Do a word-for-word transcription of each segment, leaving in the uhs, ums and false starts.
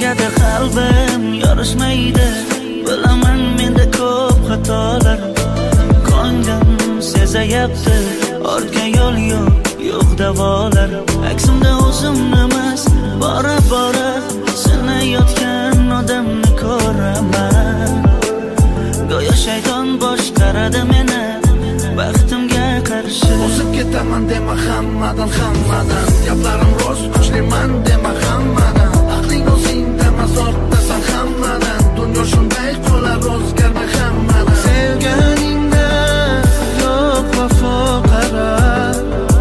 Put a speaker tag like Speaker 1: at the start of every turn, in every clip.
Speaker 1: negadir qalbim yorishmaydi. Bilaman menda ko'p xatolar, ko'nglim sezayapti, ortga yo'l yo'q, yo'q davolar. Aksimda o'zimni emas, bora bora sinayotgan odamni ko'raman. Go'yo shayton boshqaradi meni baxtimga qarshi.
Speaker 2: O'zib ketaman dema hammadan, hammadan gaplarim rost, kuchliman dema hammadan. Aqling o'zingda emas, ortdasan hammadan. Dunyo shunday qolar, o'zgarma hammadan. Sevganingda yo'q vafo qarar,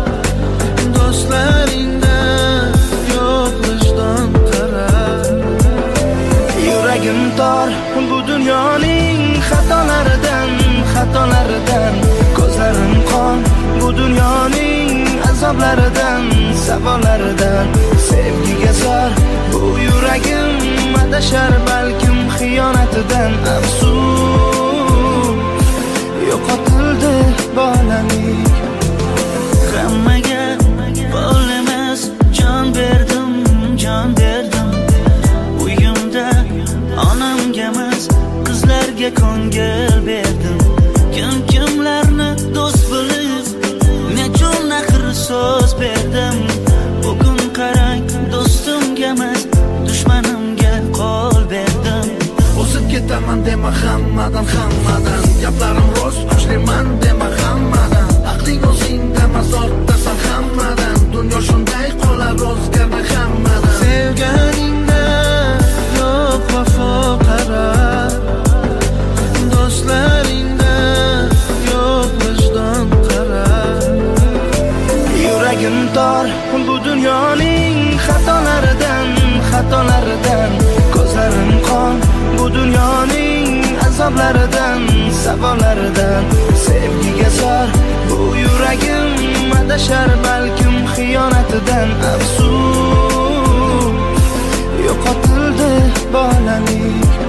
Speaker 2: do'stlaringda yo'q vijdon qarar.
Speaker 1: Yuragim tor bu dunyoning xatolaridan, xatolaridan. Ko'zlarim qon bu dunyoning azoblaridan, savollaridan. Sevgiga zor bu yuragim adashar, balkim xiyonatidan. Afsus, yo'qotildi bolalik. Hammaga bol emas, jon berdim, jon berdim. Uyimda onamga emas, qizlarga ko'ngil berdim. Kim kimlarni do'st bilib, nechun axir so'z berdim. Bugun qarang, do'stimga emas, dushmanimga qo'l berdim.
Speaker 2: O'zib ketaman dema hammadan, hammadan gaplarim rost, kuchliman dema hammadan. Aqling o'zingda emas, ortdasan hammadan. Dunyo shunday qolar, o'zgarma hammadan. Sevganingda yo'q vafo qarar, do'stlaringda yo'q vijdon qarar.
Speaker 1: Yuragim tor bu dunyoning xatolaridan, xatolaridan. Ko'zlarim qon bu dunyoning azoblaridan, savollaridan. Sevgiga zor bu yuragim adashar, balkim xiyonatidan. Afsus, yo'qotildi bolalik.